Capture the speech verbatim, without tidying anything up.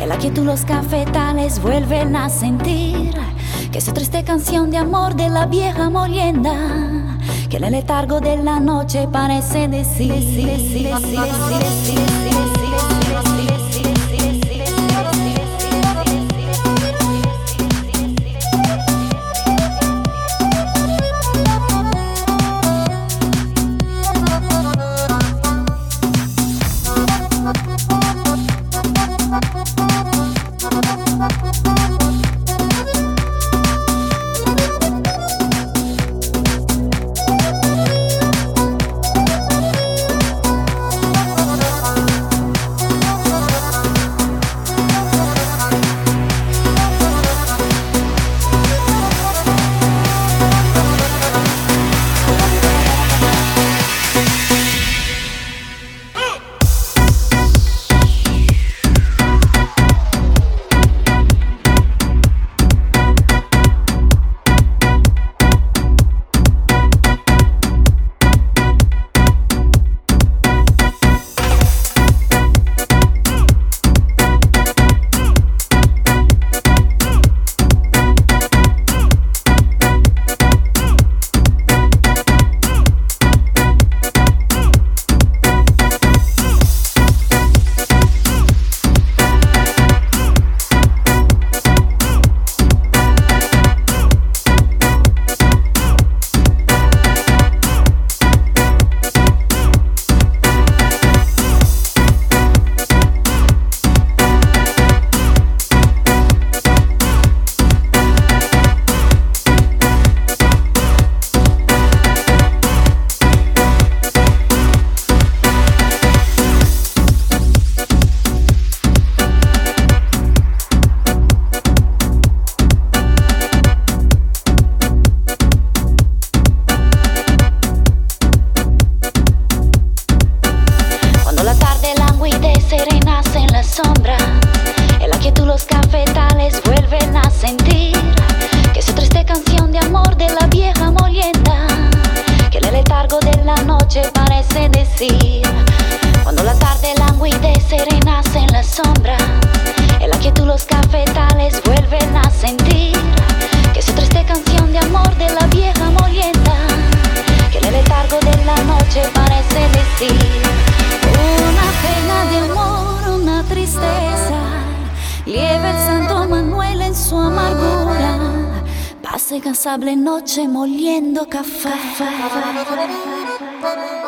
En la quietud los cafetales vuelven a sentir que esa triste canción de amor de la vieja molienda, que en el letargo de la noche parece decir, decir, decir, decir, decir, decir, decir. En la quietud los cafetales vuelven a sentir que esa triste canción de amor de la vieja molienda, que en el letargo de la noche parece decir, cuando la tarde languidece renace en la sombra. En la quietud los cafetales vuelven a sentir que esa triste canción de amor de la vieja molienda, que en el letargo de la noche parece decir, una pena de amor, una tristeza, lleva el Santo Manuel en su amargura, pasa incansable noche moliendo café.